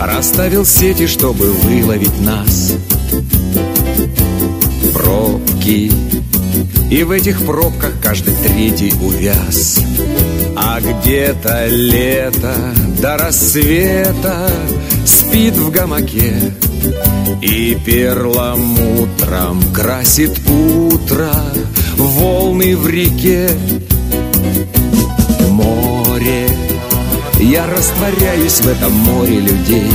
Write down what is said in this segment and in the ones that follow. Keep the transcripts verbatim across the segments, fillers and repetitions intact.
расставил сети, чтобы выловить нас. Пробки, и в этих пробках каждый третий увяз. А где-то лето до рассвета спит в гамаке и перламутром красит утро волны в реке. Море, я растворяюсь в этом море людей.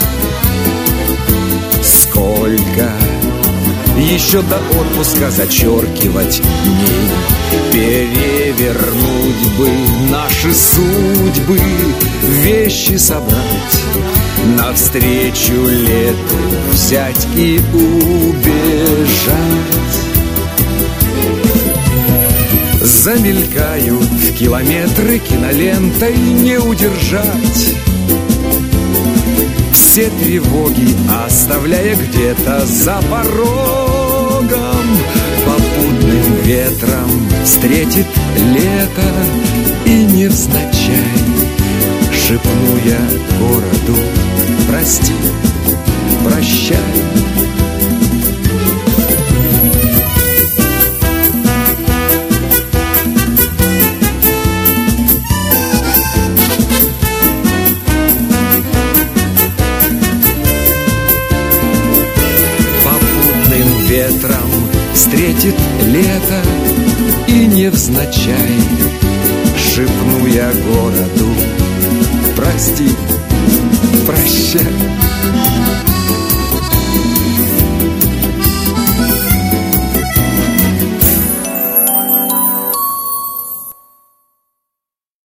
Сколько еще до отпуска зачеркивать дней, перевернуть бы наши судьбы, вещи собрать, навстречу лету взять и убежать. Замелькают в километры кинолентой, не удержать все тревоги, оставляя где-то за порогом. Попутным ветром встретит лето, и невзначай шепну я городу: прости, прощай. Ветром встретит лето, и невзначай шепну я городу: прости, прощай.